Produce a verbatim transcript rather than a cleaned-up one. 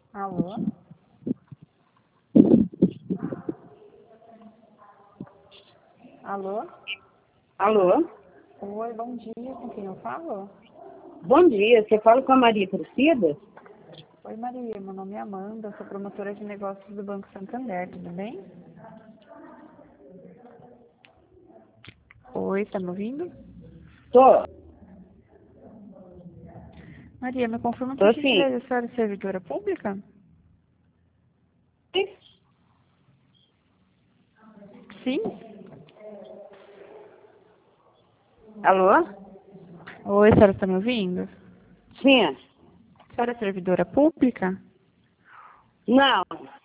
Alô? Alô? Alô? Oi, bom dia. Com quem eu falo? Bom dia, você fala com a Maria Priscila? Oi, Maria. Meu nome é Amanda. Sou promotora de negócios do Banco Santander. Tudo bem? Oi, tá me ouvindo? Tô. Maria, me confirma Tô por sim. gentileza, a senhora é servidora pública? Sim. Alô? Oi, a senhora está me ouvindo? Sim. A senhora é servidora pública? Não.